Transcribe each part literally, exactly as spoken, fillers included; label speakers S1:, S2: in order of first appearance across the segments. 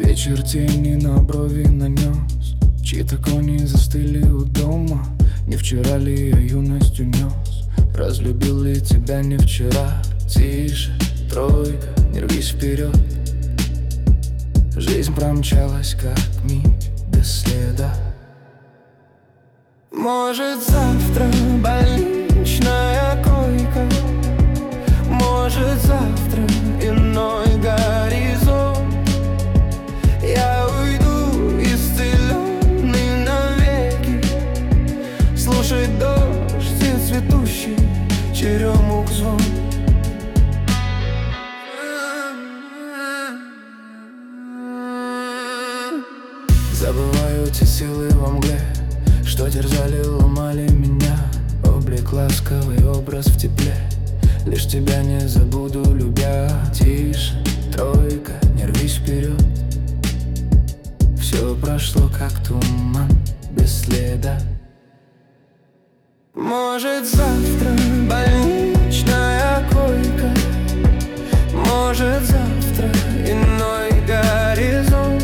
S1: Вечер тени на брови нанес, чьи-то кони застыли у дома. Не вчера ли я юность унес? Разлюбил ли тебя не вчера? Тише, тройка, не рвись вперед. Жизнь промчалась, как миг без следа. Может, завтра больничная койка, может, завтра иной горизонт. Я уйду исцеленный навеки, слушать дождь и цветущий черемух звон. Забываю те силы во мгле, что терзали, ломали меня. Облик ласковый, образ в тепле, лишь тебя не забуду, любя. Тише, тройка, не рвись вперед. Все прошло, как туман, без следа. Может, завтра больничная койка, может, завтра иной горизонт.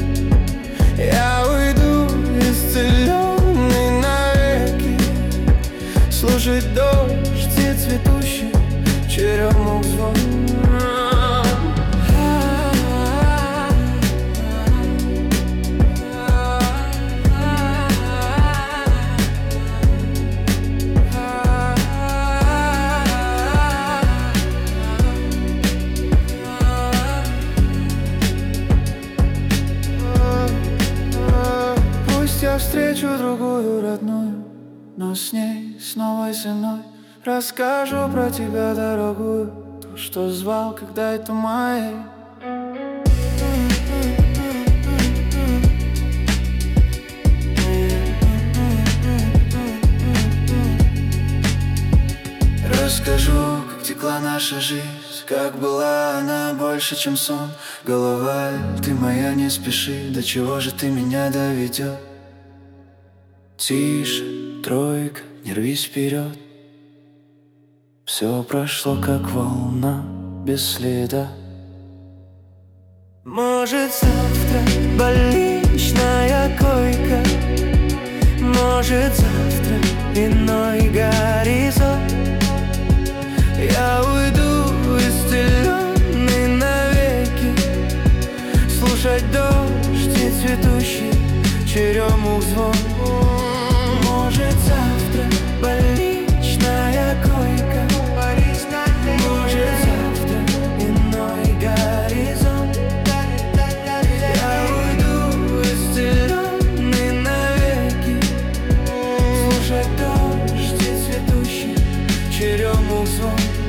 S1: Я уйду исцеленный навеки, слушать дождь и цветущий черемух звон. Я встречу другую родную, но с ней, с новой ценой, расскажу про тебя, дорогую, ту, что звал когда-то моей. Расскажу, как текла наша жизнь, как была она больше, чем сон. Голова, ты моя, не спеши, до чего же ты меня доведет? Тише, тройка, не рвись вперед. Все прошло, как волна, без следа. Может, завтра больничная койка, может, завтра иной горизонт. Я уйду исцеленный навеки, слушать дождь и цветущий черемух звон. Может, завтра больничная койка, может, завтра иной горизонт. Я уйду исцеленный навеки, слушать дождь и цветущий черемух звон.